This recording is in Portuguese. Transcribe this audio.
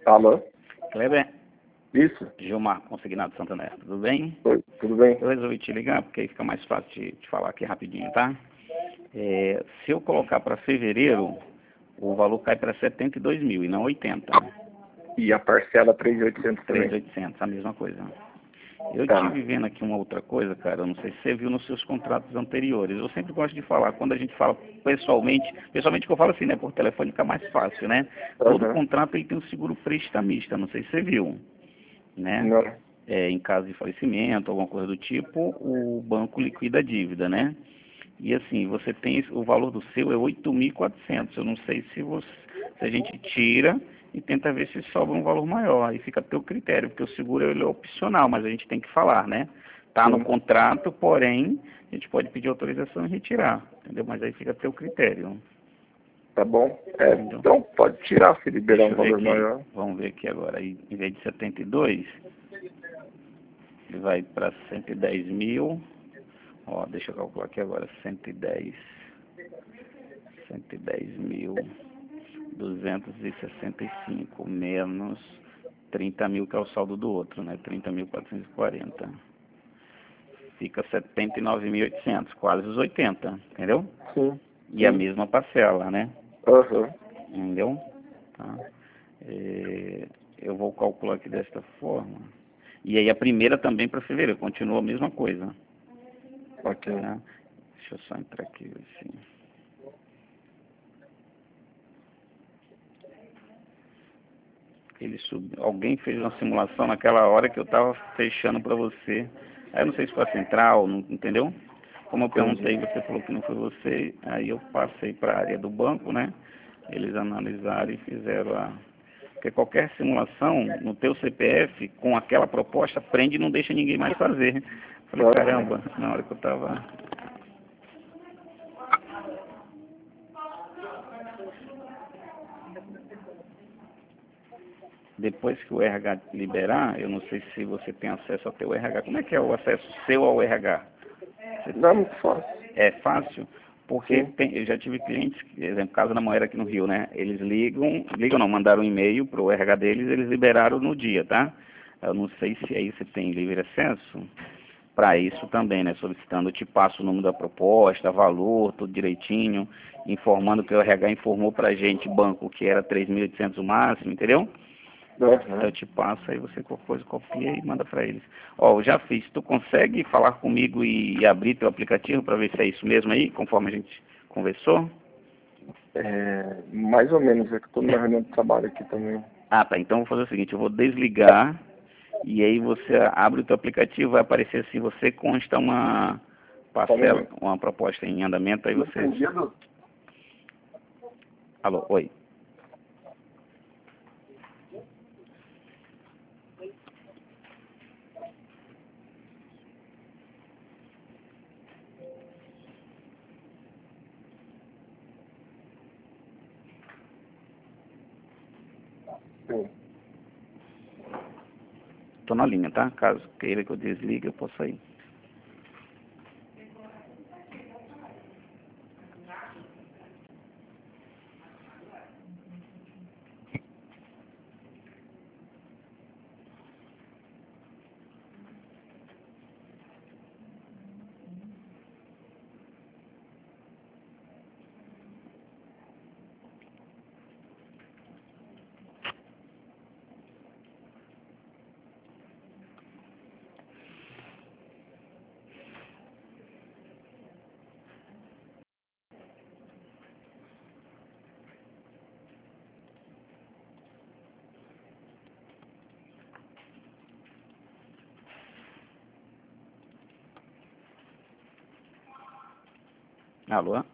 Alô? Kleber, Isso? Gilmar, Consignado Santander, tudo bem? Oi, tudo bem? Eu resolvi te ligar porque aí fica mais fácil de falar aqui rapidinho, tá? Se eu colocar para fevereiro, o valor cai para 72 mil e não 80. E a parcela 3.800 também? 3.800, a mesma coisa. Eu Tá. tive vendo aqui uma outra coisa, cara, eu não sei se você viu nos seus contratos anteriores. Eu sempre gosto de falar, quando a gente fala pessoalmente que eu falo assim, né, por telefone fica mais fácil, né? Todo Aham. contrato ele tem um seguro prestamista, não sei se você viu, né? Não. Em caso de falecimento, alguma coisa do tipo, o banco liquida a dívida, né? E assim, você tem o valor do seu é 8.400. Eu não sei se a gente tira e tenta ver se sobra um valor maior. Aí fica a teu critério, porque o seguro ele é opcional, mas a gente tem que falar, né? Tá no Sim. contrato, porém, a gente pode pedir autorização e retirar, entendeu? Mas aí fica a teu critério, Tá bom. entendeu? Então pode tirar se liberar Deixa um eu ver valor aqui, maior. vamos ver aqui agora. Aí, em vez de 72, ele vai para 110 mil. Ó, deixa eu calcular aqui agora, 110.265 menos 30 mil, que é o saldo do outro, né? 30.440. Fica 79.800, quase os 80, entendeu? Sim. E a Sim. mesma parcela, né? Aham. Entendeu? Tá. Eu vou calcular aqui desta forma. E aí a primeira também para fevereiro, continua a mesma coisa, Ok. né? Deixa eu só entrar aqui, assim. Alguém fez uma simulação naquela hora que eu estava fechando para você. Aí eu não sei se foi a central, não, entendeu? Como eu perguntei, Entendi. você falou que não foi você, aí eu passei para a área do banco, né? Eles analisaram e fizeram a... Porque qualquer simulação no teu CPF, com aquela proposta, prende e não deixa ninguém mais fazer. Falei, Aham. caramba, na hora que eu estava... Depois que o RH liberar, eu não sei se você tem acesso ao teu RH. Como é que é o acesso seu ao RH? Não é muito fácil. É fácil, porque Sim. eu já tive clientes, por exemplo, Casa da Moeda aqui no Rio, né? Eles ligam não, mandaram um e-mail pro RH deles, eles liberaram no dia, tá? Eu não sei se aí você tem livre acesso para isso também, né? Solicitando, eu te passo o número da proposta, valor, tudo direitinho, informando que o RH informou pra gente, banco, que era 3.800 o máximo, entendeu? Eu Aham. te passo, aí você qualquer coisa copia e manda para eles. Ó, eu já fiz. Tu consegue falar comigo e abrir teu aplicativo para ver se é isso mesmo aí, conforme a gente conversou? Mais ou menos. É que eu tô numa reunião de trabalho aqui também. Ah, tá. Então eu vou fazer o seguinte, eu vou desligar e aí você abre o teu aplicativo, vai aparecer assim, você consta uma Só um parcela, momento. uma proposta em andamento, aí Não você... entendi, Edu. Alô, oi. Sim. Tô na linha, tá? Caso queira que eu desligue, eu posso sair. Alô?